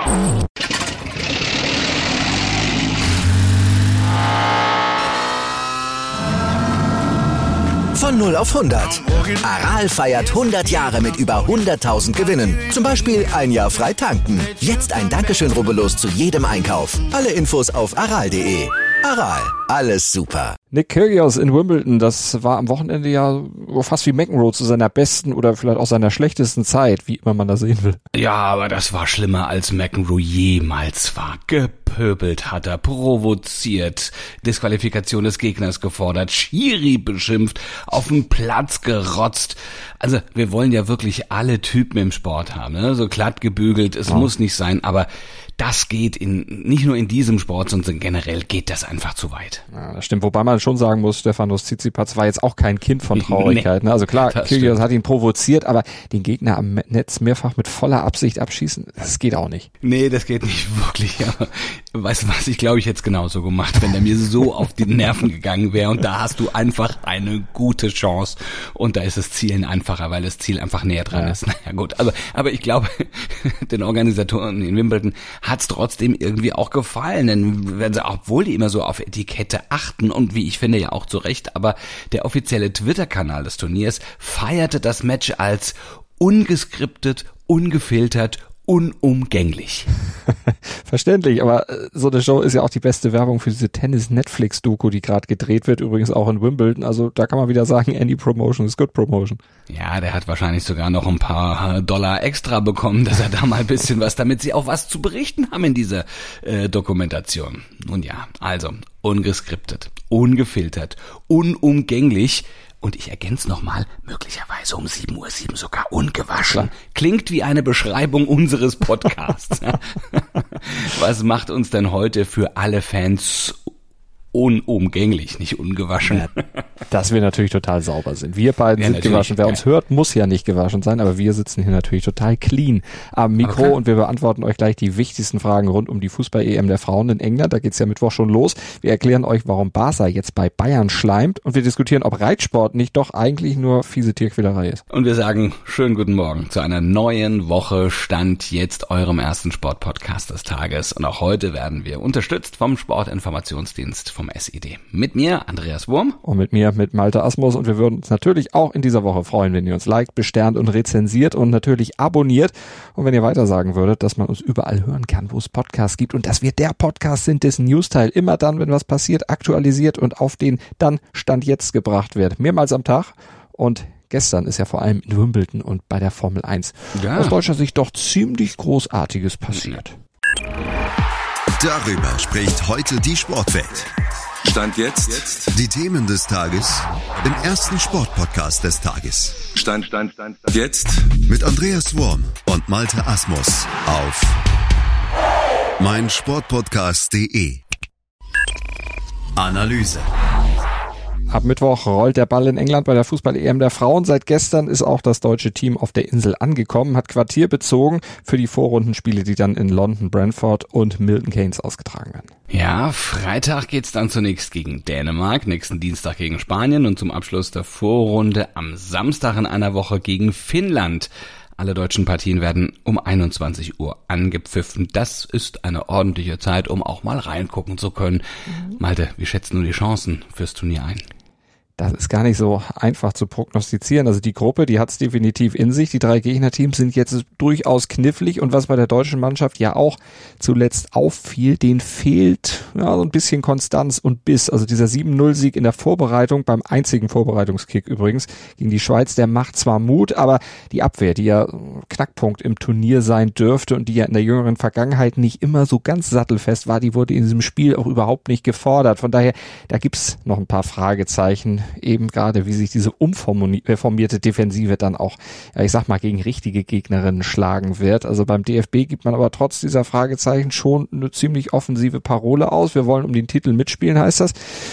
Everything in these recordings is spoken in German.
Von 0 auf 100. Aral feiert 100 Jahre mit über 100.000 Gewinnen. Zum Beispiel ein Jahr frei tanken. Jetzt ein Dankeschön, rubbellos zu jedem Einkauf. Alle Infos auf aral.de. Aral, alles super. Nick Kyrgios in Wimbledon, das war am Wochenende ja fast wie McEnroe zu seiner besten oder vielleicht auch seiner schlechtesten Zeit, wie immer man das sehen will. Ja, aber das war schlimmer als McEnroe jemals war. Gepöbelt hat er, provoziert, Disqualifikation des Gegners gefordert, Schiri beschimpft, auf den Platz gerotzt. Also wir wollen ja wirklich alle Typen im Sport haben, ne? So glatt gebügelt, es muss nicht sein, aber das geht nicht nur in diesem Sport, sondern generell geht das einfach zu weit. Ja, das stimmt. Wobei man schon sagen muss, Stefanos Tsitsipas war jetzt auch kein Kind von Traurigkeit. Nee, also klar, Kyrgios hat ihn provoziert, aber den Gegner am Netz mehrfach mit voller Absicht abschießen, das geht auch nicht. Nee, das geht nicht wirklich. Aber weißt du was, ich glaube, ich hätte es genauso gemacht, wenn der mir so auf die Nerven gegangen wäre. Und da hast du einfach eine gute Chance. Und da ist das Zielen einfacher, weil das Ziel einfach näher dran ist. Naja gut, aber ich glaube, den Organisatoren in Wimbledon hat's trotzdem irgendwie auch gefallen, denn wenn sie, obwohl die immer so auf Etikette achten und wie ich finde ja auch zu Recht, aber der offizielle Twitter-Kanal des Turniers feierte das Match als ungeskriptet, ungefiltert, unumgänglich. Verständlich, aber so eine Show ist ja auch die beste Werbung für diese Tennis-Netflix-Doku, die gerade gedreht wird, übrigens auch in Wimbledon. Also da kann man wieder sagen, any promotion is good promotion. Ja, der hat wahrscheinlich sogar noch ein paar Dollar extra bekommen, dass er da mal ein bisschen was, damit sie auch was zu berichten haben in dieser Dokumentation. Nun ja, also ungeskriptet, ungefiltert, unumgänglich. Und ich ergänze nochmal, möglicherweise um 7:07 Uhr sogar ungewaschen. Klingt wie eine Beschreibung unseres Podcasts. Was macht uns denn heute für alle Fans unumgänglich, nicht ungewaschen? Ja, dass wir natürlich total sauber sind. Wir beiden sind gewaschen. Wer uns hört, muss ja nicht gewaschen sein, aber wir sitzen hier natürlich total clean am Mikro und wir beantworten euch gleich die wichtigsten Fragen rund um die Fußball-EM der Frauen in England. Da geht's ja Mittwoch schon los. Wir erklären euch, warum Barca jetzt bei Bayern schleimt und wir diskutieren, ob Reitsport nicht doch eigentlich nur fiese Tierquälerei ist. Und wir sagen schönen guten Morgen zu einer neuen Woche Stand jetzt, eurem ersten Sportpodcast des Tages. Und auch heute werden wir unterstützt vom Sportinformationsdienst vom SID. Mit mir, Andreas Wurm. Und mit mir, mit Malte Asmus. Und wir würden uns natürlich auch in dieser Woche freuen, wenn ihr uns liked, besternt und rezensiert und natürlich abonniert. Und wenn ihr weiter sagen würdet, dass man uns überall hören kann, wo es Podcasts gibt und dass wir der Podcast sind, dessen Newsteil immer dann, wenn was passiert, aktualisiert und auf den dann Stand jetzt gebracht wird. Mehrmals am Tag. Und gestern ist ja vor allem in Wimbledon und bei der Formel 1 aus deutscher Sicht doch ziemlich Großartiges passiert. Darüber spricht heute die Sportwelt. Stand jetzt. Die Themen des Tages im ersten Sportpodcast des Tages. Stand jetzt. Mit Andreas Wurm und Malte Asmus auf meinsportpodcast.de. Analyse. Ab Mittwoch rollt der Ball in England bei der Fußball-EM der Frauen. Seit gestern ist auch das deutsche Team auf der Insel angekommen, hat Quartier bezogen für die Vorrundenspiele, die dann in London, Brentford und Milton Keynes ausgetragen werden. Ja, Freitag geht's dann zunächst gegen Dänemark, nächsten Dienstag gegen Spanien und zum Abschluss der Vorrunde am Samstag in einer Woche gegen Finnland. Alle deutschen Partien werden um 21 Uhr angepfiffen. Das ist eine ordentliche Zeit, um auch mal reingucken zu können. Malte, wie schätzt du die Chancen fürs Turnier ein? Das ist gar nicht so einfach zu prognostizieren. Also die Gruppe, die hat es definitiv in sich. Die 3 Gegnerteams sind jetzt durchaus knifflig. Und was bei der deutschen Mannschaft ja auch zuletzt auffiel, denen fehlt so ein bisschen Konstanz und Biss. Also dieser 7-0-Sieg in der Vorbereitung, beim einzigen Vorbereitungskick übrigens, gegen die Schweiz, der macht zwar Mut, aber die Abwehr, die ja Knackpunkt im Turnier sein dürfte und die ja in der jüngeren Vergangenheit nicht immer so ganz sattelfest war, die wurde in diesem Spiel auch überhaupt nicht gefordert. Von daher, da gibt's noch ein paar Fragezeichen, eben gerade wie sich diese umformierte Defensive dann auch, ja, ich sag mal, gegen richtige Gegnerinnen schlagen wird. Also beim DFB gibt man aber trotz dieser Fragezeichen schon eine ziemlich offensive Parole aus. Wir wollen um den Titel mitspielen, heißt das.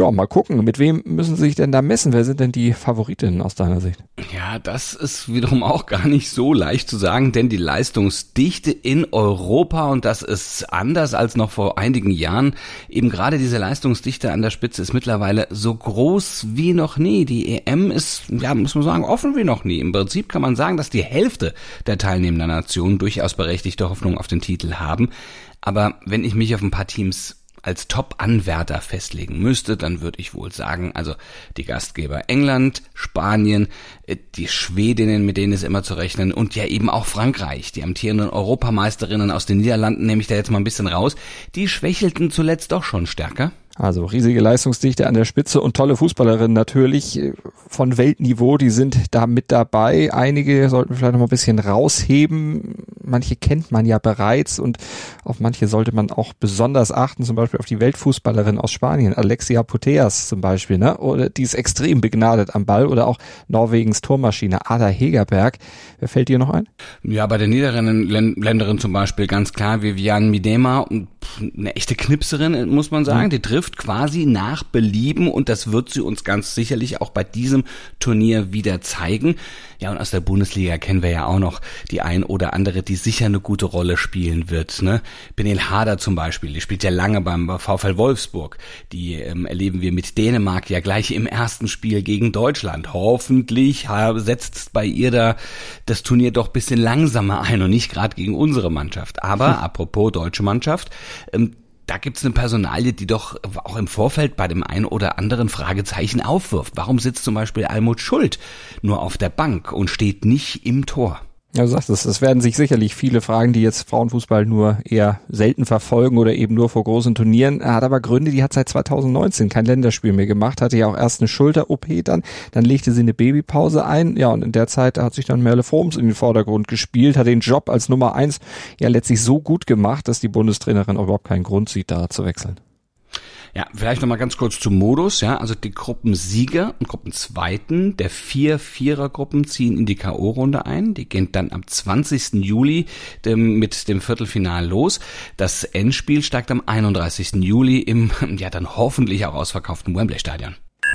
Ja, mal gucken, mit wem müssen sie sich denn da messen? Wer sind denn die Favoritinnen aus deiner Sicht? Ja, das ist wiederum auch gar nicht so leicht zu sagen, denn die Leistungsdichte in Europa, und das ist anders als noch vor einigen Jahren, eben gerade diese Leistungsdichte an der Spitze ist mittlerweile so groß wie noch nie. Die EM ist, ja, muss man sagen, offen wie noch nie. Im Prinzip kann man sagen, dass die Hälfte der teilnehmenden Nationen durchaus berechtigte Hoffnung auf den Titel haben. Aber wenn ich mich auf ein paar Teams als Top-Anwärter festlegen müsste, dann würde ich wohl sagen, also die Gastgeber England, Spanien, die Schwedinnen, mit denen ist immer zu rechnen, und ja eben auch Frankreich, die amtierenden Europameisterinnen aus den Niederlanden, nehme ich da jetzt mal ein bisschen raus, die schwächelten zuletzt doch schon stärker. Also riesige Leistungsdichte an der Spitze und tolle Fußballerinnen natürlich von Weltniveau, die sind da mit dabei. Einige sollten wir vielleicht noch mal ein bisschen rausheben. Manche kennt man ja bereits und auf manche sollte man auch besonders achten, zum Beispiel auf die Weltfußballerin aus Spanien, Alexia Putellas zum Beispiel, ne? Oder die ist extrem begnadet am Ball, oder auch Norwegens Tormaschine Ada Hegerberg. Wer fällt dir noch ein? Ja, bei den Niederländerin zum Beispiel ganz klar Viviane Miedema, eine echte Knipserin, muss man sagen. Die trifft quasi nach Belieben und das wird sie uns ganz sicherlich auch bei diesem Turnier wieder zeigen. Ja, und aus der Bundesliga kennen wir ja auch noch die ein oder andere, die sicher eine gute Rolle spielen wird, ne? Benel Hader zum Beispiel, die spielt ja lange beim VfL Wolfsburg. Die erleben wir mit Dänemark ja gleich im ersten Spiel gegen Deutschland. Hoffentlich setzt bei ihr da das Turnier doch ein bisschen langsamer ein und nicht gerade gegen unsere Mannschaft. Aber apropos deutsche Mannschaft, da gibt's eine Personalie, die doch auch im Vorfeld bei dem einen oder anderen Fragezeichen aufwirft. Warum sitzt zum Beispiel Almut Schuld nur auf der Bank und steht nicht im Tor? Ja, du sagst es werden sich sicherlich viele fragen, die jetzt Frauenfußball nur eher selten verfolgen oder eben nur vor großen Turnieren. Er hat aber Gründe, die hat seit 2019 kein Länderspiel mehr gemacht, hatte ja auch erst eine Schulter-OP dann legte sie eine Babypause ein. Ja, und in der Zeit hat sich dann Merle Froms in den Vordergrund gespielt, hat den Job als Nummer 1 ja letztlich so gut gemacht, dass die Bundestrainerin auch überhaupt keinen Grund sieht, da zu wechseln. Ja, vielleicht nochmal ganz kurz zum Modus, ja, also die Gruppensieger und Gruppenzweiten der 4 Vierergruppen ziehen in die K.O.-Runde ein, die gehen dann am 20. Juli mit dem Viertelfinal los. Das Endspiel steigt am 31. Juli im, ja dann hoffentlich auch ausverkauften Wembley-Stadion.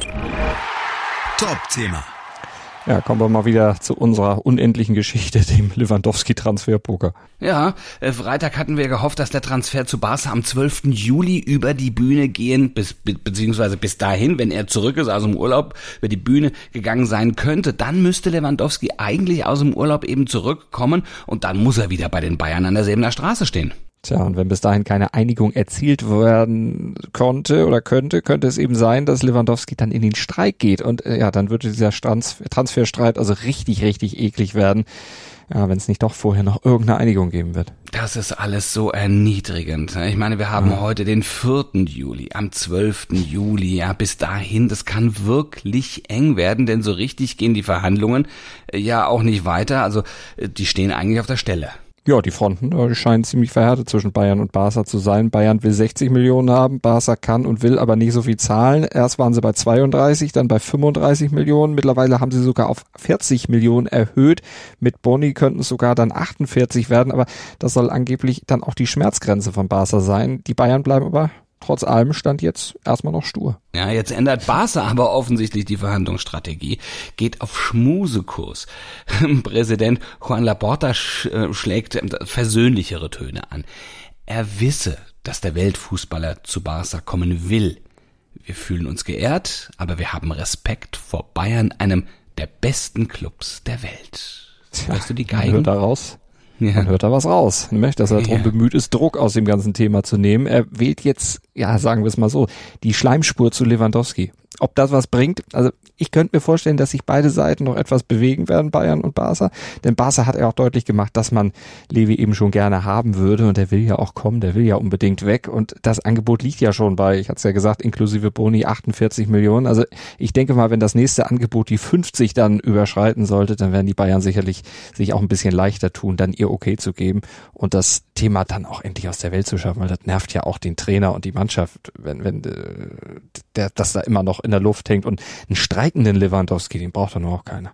Top-Thema. Ja, kommen wir mal wieder zu unserer unendlichen Geschichte, dem Lewandowski-Transferpoker. Ja, Freitag hatten wir gehofft, dass der Transfer zu Barca am 12. Juli über die Bühne gehen, beziehungsweise bis dahin, wenn er zurück ist aus dem Urlaub, über die Bühne gegangen sein könnte. Dann müsste Lewandowski eigentlich aus dem Urlaub eben zurückkommen und dann muss er wieder bei den Bayern an der Säbener Straße stehen. Tja, und wenn bis dahin keine Einigung erzielt werden konnte oder könnte es eben sein, dass Lewandowski dann in den Streik geht. Und ja, dann würde dieser Transferstreit also richtig, richtig eklig werden. Ja, wenn es nicht doch vorher noch irgendeine Einigung geben wird. Das ist alles so erniedrigend. Ich meine, wir haben heute den 4. Juli, am 12. Juli. Ja, bis dahin, das kann wirklich eng werden, denn so richtig gehen die Verhandlungen ja auch nicht weiter. Also die stehen eigentlich auf der Stelle. Ja, die Fronten die scheinen ziemlich verhärtet zwischen Bayern und Barca zu sein. Bayern will 60 Millionen haben, Barca kann und will aber nicht so viel zahlen. Erst waren sie bei 32, dann bei 35 Millionen. Mittlerweile haben sie sogar auf 40 Millionen erhöht. Mit Boni könnten es sogar dann 48 werden, aber das soll angeblich dann auch die Schmerzgrenze von Barca sein. Die Bayern bleiben aber trotz allem Stand jetzt erstmal noch stur. Ja, jetzt ändert Barca aber offensichtlich die Verhandlungsstrategie, geht auf Schmusekurs. Präsident Joan Laporta schlägt versöhnlichere Töne an. Er wisse, dass der Weltfußballer zu Barca kommen will. Wir fühlen uns geehrt, aber wir haben Respekt vor Bayern, einem der besten Clubs der Welt. Hörst du die Geigen? Hört da raus? Ja. Man hört da was raus, dass er darum bemüht ist, Druck aus dem ganzen Thema zu nehmen. Er wählt jetzt, ja, sagen wir es mal so, die Schleimspur zu Lewandowski. Ob das was bringt? Also ich könnte mir vorstellen, dass sich beide Seiten noch etwas bewegen werden, Bayern und Barca. Denn Barca hat ja auch deutlich gemacht, dass man Levi eben schon gerne haben würde. Und der will ja auch kommen, der will ja unbedingt weg. Und das Angebot liegt ja schon bei, ich hatte es ja gesagt, inklusive Boni 48 Millionen. Also ich denke mal, wenn das nächste Angebot die 50 dann überschreiten sollte, dann werden die Bayern sicherlich sich auch ein bisschen leichter tun, dann ihr Okay zu geben und das Thema dann auch endlich aus der Welt zu schaffen. Weil das nervt ja auch den Trainer und die Mannschaft, wenn das da immer noch in der Luft hängt. Und einen streikenden Lewandowski, den braucht doch nur auch keiner.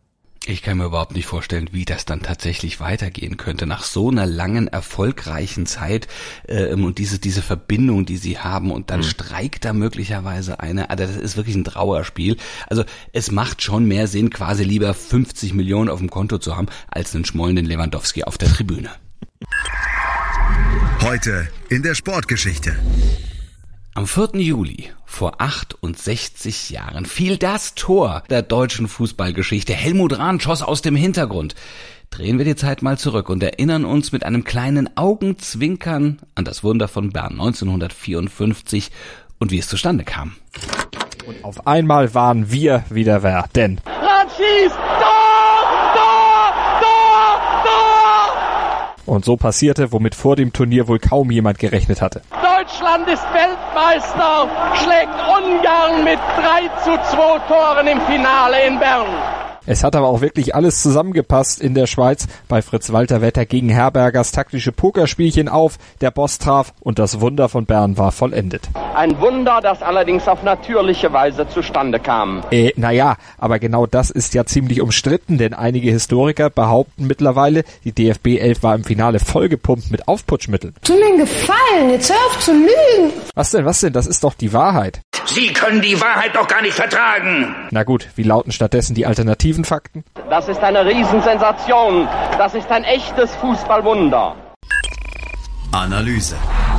Ich kann mir überhaupt nicht vorstellen, wie das dann tatsächlich weitergehen könnte. Nach so einer langen, erfolgreichen Zeit und diese Verbindung, die sie haben, und dann streikt da möglicherweise eine. Also das ist wirklich ein Trauerspiel. Also es macht schon mehr Sinn, quasi lieber 50 Millionen auf dem Konto zu haben, als einen schmollenden Lewandowski auf der Tribüne. Heute in der Sportgeschichte. Am 4. Juli vor 68 Jahren fiel das Tor der deutschen Fußballgeschichte. Helmut Rahn schoss aus dem Hintergrund. Drehen wir die Zeit mal zurück und erinnern uns mit einem kleinen Augenzwinkern an das Wunder von Bern 1954 und wie es zustande kam. Und auf einmal waren wir wieder wer, denn Rahn schießt! Tor! Tor! Tor! Tor! Und so passierte, womit vor dem Turnier wohl kaum jemand gerechnet hatte. Deutschland ist Weltmeister, schlägt Ungarn mit 3:2 Toren im Finale in Bern. Es hat aber auch wirklich alles zusammengepasst in der Schweiz. Bei Fritz-Walter Wetter gegen Herbergers taktische Pokerspielchen auf, der Boss traf und das Wunder von Bern war vollendet. Ein Wunder, das allerdings auf natürliche Weise zustande kam. Naja, aber genau das ist ja ziemlich umstritten, denn einige Historiker behaupten mittlerweile, die DFB 11 war im Finale vollgepumpt mit Aufputschmitteln. Tu mir einen Gefallen, jetzt hör auf zu lügen. Was denn? Das ist doch die Wahrheit. Sie können die Wahrheit doch gar nicht vertragen. Na gut, wie lauten stattdessen die alternativen Fakten? Das ist eine Riesensensation. Das ist ein echtes Fußballwunder. Analyse.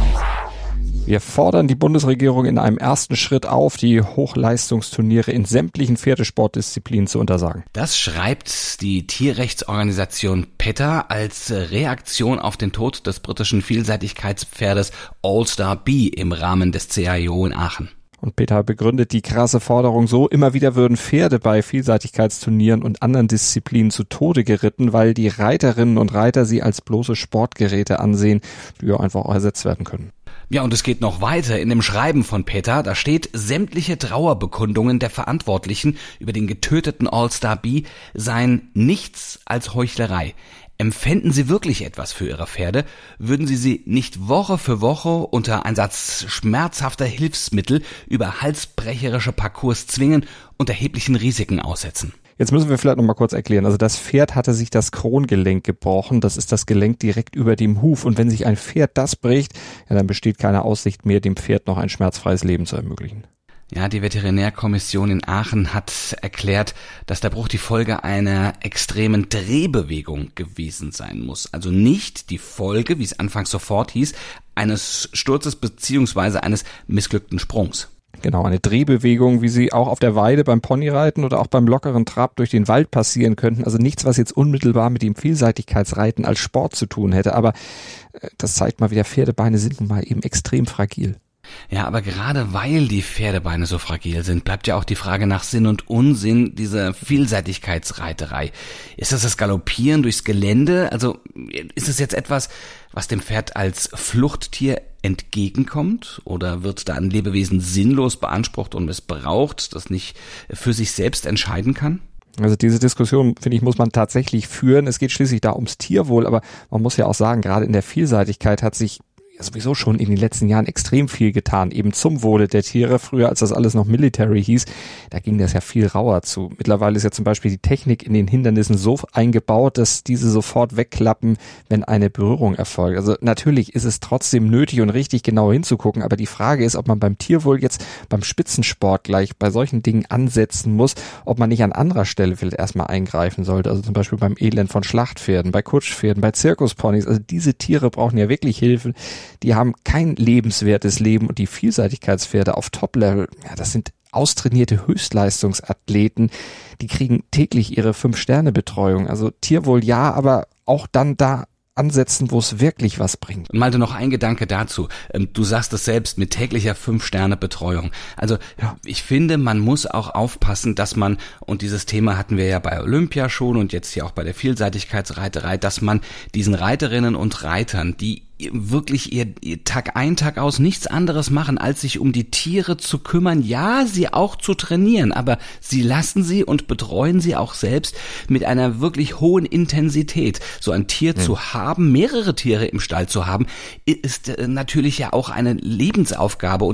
Wir fordern die Bundesregierung in einem ersten Schritt auf, die Hochleistungsturniere in sämtlichen Pferdesportdisziplinen zu untersagen. Das schreibt die Tierrechtsorganisation PETA als Reaktion auf den Tod des britischen Vielseitigkeitspferdes All-Star B im Rahmen des CIO in Aachen. Und PETA begründet die krasse Forderung so, immer wieder würden Pferde bei Vielseitigkeitsturnieren und anderen Disziplinen zu Tode geritten, weil die Reiterinnen und Reiter sie als bloße Sportgeräte ansehen, die ja einfach auch ersetzt werden können. Ja, und es geht noch weiter. In dem Schreiben von PETA, da steht, sämtliche Trauerbekundungen der Verantwortlichen über den getöteten All-Star B seien nichts als Heuchlerei. Empfänden Sie wirklich etwas für Ihre Pferde, würden Sie nicht Woche für Woche unter Einsatz schmerzhafter Hilfsmittel über halsbrecherische Parcours zwingen und erheblichen Risiken aussetzen. Jetzt müssen wir vielleicht noch mal kurz erklären. Also das Pferd hatte sich das Krongelenk gebrochen. Das ist das Gelenk direkt über dem Huf. Und wenn sich ein Pferd das bricht, ja, dann besteht keine Aussicht mehr, dem Pferd noch ein schmerzfreies Leben zu ermöglichen. Ja, die Veterinärkommission in Aachen hat erklärt, dass der Bruch die Folge einer extremen Drehbewegung gewesen sein muss. Also nicht die Folge, wie es anfangs sofort hieß, eines Sturzes beziehungsweise eines missglückten Sprungs. Genau, eine Drehbewegung, wie sie auch auf der Weide beim Ponyreiten oder auch beim lockeren Trab durch den Wald passieren könnten. Also nichts, was jetzt unmittelbar mit dem Vielseitigkeitsreiten als Sport zu tun hätte. Aber das zeigt mal wieder, Pferdebeine sind nun mal eben extrem fragil. Ja, aber gerade weil die Pferdebeine so fragil sind, bleibt ja auch die Frage nach Sinn und Unsinn dieser Vielseitigkeitsreiterei. Ist das Galoppieren durchs Gelände? Also ist es jetzt etwas, was dem Pferd als Fluchttier entgegenkommt? Oder wird da ein Lebewesen sinnlos beansprucht und missbraucht, das nicht für sich selbst entscheiden kann? Also diese Diskussion, finde ich, muss man tatsächlich führen. Es geht schließlich da ums Tierwohl, aber man muss ja auch sagen, gerade in der Vielseitigkeit hat sich sowieso schon in den letzten Jahren extrem viel getan, eben zum Wohle der Tiere. Früher, als das alles noch Military hieß, da ging das ja viel rauer zu. Mittlerweile ist ja zum Beispiel die Technik in den Hindernissen so eingebaut, dass diese sofort wegklappen, wenn eine Berührung erfolgt. Also natürlich ist es trotzdem nötig und richtig genau hinzugucken, aber die Frage ist, ob man beim Tierwohl jetzt beim Spitzensport gleich bei solchen Dingen ansetzen muss, ob man nicht an anderer Stelle vielleicht erstmal eingreifen sollte. Also zum Beispiel beim Elend von Schlachtpferden, bei Kutschpferden, bei Zirkusponys. Also diese Tiere brauchen ja wirklich Hilfe. Die haben kein lebenswertes Leben und die Vielseitigkeitspferde auf Top-Level, ja, das sind austrainierte Höchstleistungsathleten, die kriegen täglich ihre 5-Sterne-Betreuung. Also Tierwohl ja, aber auch dann da ansetzen, wo es wirklich was bringt. Und Malte, noch ein Gedanke dazu. Du sagst es selbst mit täglicher 5-Sterne-Betreuung. Also ja, ich finde, man muss auch aufpassen, dass man, und dieses Thema hatten wir ja bei Olympia schon und jetzt hier auch bei der Vielseitigkeitsreiterei, dass man diesen Reiterinnen und Reitern, die wirklich ihr Tag ein, Tag aus nichts anderes machen, als sich um die Tiere zu kümmern, ja, sie auch zu trainieren, aber sie lassen sie und betreuen sie auch selbst mit einer wirklich hohen Intensität. So ein Tier zu haben, mehrere Tiere im Stall zu haben, ist natürlich ja auch eine Lebensaufgabe und eine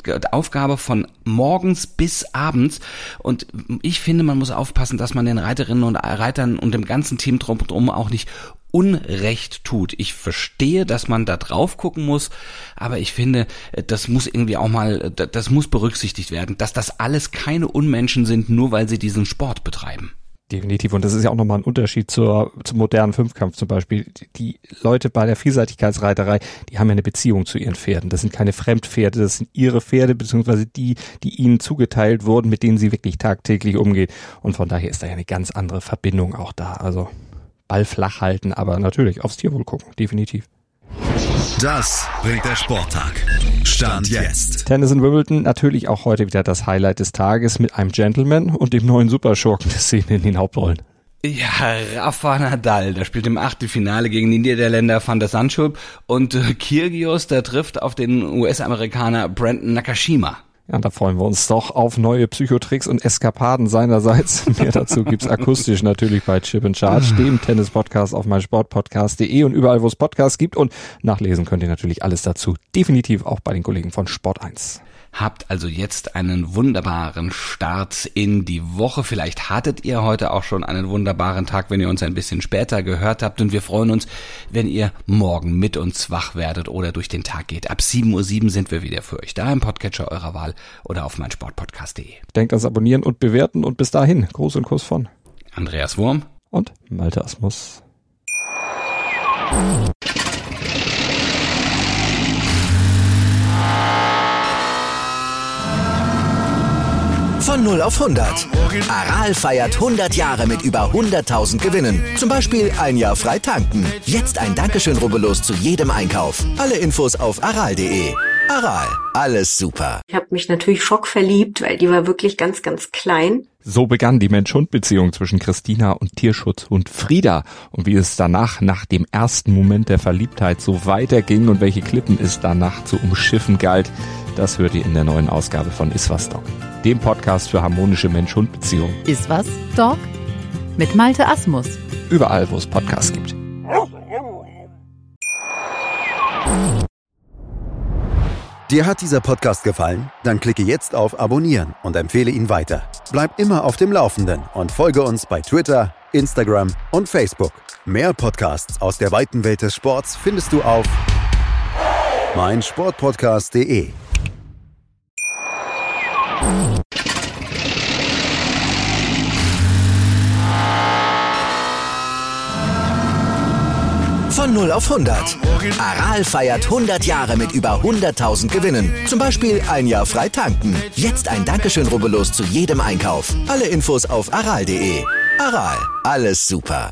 Aufgabe von morgens bis abends. Und ich finde, man muss aufpassen, dass man den Reiterinnen und Reitern und dem ganzen Team drumherum auch nicht Unrecht tut. Ich verstehe, dass man da drauf gucken muss, aber ich finde, das muss irgendwie auch mal, das muss berücksichtigt werden, dass das alles keine Unmenschen sind, nur weil sie diesen Sport betreiben. Definitiv. Und das ist ja auch nochmal ein Unterschied zum modernen Fünfkampf zum Beispiel. Die Leute bei der Vielseitigkeitsreiterei, die haben ja eine Beziehung zu ihren Pferden. Das sind keine Fremdpferde, das sind ihre Pferde, beziehungsweise die ihnen zugeteilt wurden, mit denen sie wirklich tagtäglich umgehen. Und von daher ist da ja eine ganz andere Verbindung auch da. Also Ball flach halten, aber natürlich aufs Tierwohl gucken, definitiv. Das bringt der Sporttag. Stand jetzt. Tennis in Wimbledon, natürlich auch heute wieder das Highlight des Tages mit einem Gentleman und dem neuen Superschurken der Szene in den Hauptrollen. Ja, Rafa Nadal, der spielt im Achtelfinale gegen den Niederländer Van der Zandschulp und Kyrgios, der trifft auf den US-Amerikaner Brandon Nakashima. Ja, da freuen wir uns doch auf neue Psychotricks und Eskapaden seinerseits. Mehr dazu gibt's akustisch natürlich bei Chip and Charge, dem Tennis-Podcast auf meinsportpodcast.de und überall, wo es Podcasts gibt. Und nachlesen könnt ihr natürlich alles dazu. Definitiv auch bei den Kollegen von Sport 1. Habt also jetzt einen wunderbaren Start in die Woche. Vielleicht hattet ihr heute auch schon einen wunderbaren Tag, wenn ihr uns ein bisschen später gehört habt. Und wir freuen uns, wenn ihr morgen mit uns wach werdet oder durch den Tag geht. Ab 7:07 Uhr sind wir wieder für euch da im Podcatcher eurer Wahl oder auf meinsportpodcast.de. Denkt ans Abonnieren und Bewerten und bis dahin. Gruß und Kuss von Andreas Wurm und Malte Asmus. Von 0 auf 100. Aral feiert 100 Jahre mit über 100.000 Gewinnen. Zum Beispiel ein Jahr frei tanken. Jetzt ein Dankeschön, rubbellos zu jedem Einkauf. Alle Infos auf aral.de. Aral, alles super. Ich habe mich natürlich schockverliebt, weil die war wirklich ganz, ganz klein. So begann die Mensch-Hund-Beziehung zwischen Christina und Tierschutzhund Frieda. Und wie es danach, nach dem ersten Moment der Verliebtheit, so weiterging und welche Klippen es danach zu umschiffen galt, das hört ihr in der neuen Ausgabe von Iswas Dog, dem Podcast für harmonische Mensch-Hund-Beziehungen. Iswas Dog mit Malte Asmus. Überall, wo es Podcasts gibt. Dir hat dieser Podcast gefallen? Dann klicke jetzt auf Abonnieren und empfehle ihn weiter. Bleib immer auf dem Laufenden und folge uns bei Twitter, Instagram und Facebook. Mehr Podcasts aus der weiten Welt des Sports findest du auf meinsportpodcast.de. Von 0 auf 100. Aral feiert 100 Jahre mit über 100.000 Gewinnen. Zum Beispiel ein Jahr frei tanken. Jetzt ein Dankeschön, rubbellos zu jedem Einkauf. Alle Infos auf aral.de. Aral, alles super.